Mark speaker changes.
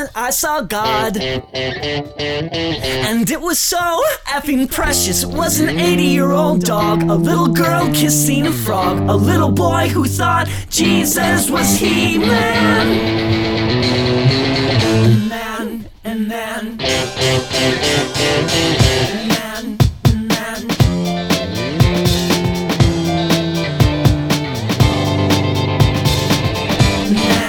Speaker 1: man, I saw God. And it was so effing precious. It was an 80-year-old dog, a little girl kissing a frog, a little boy who thought Jesus was He-Man. And then man.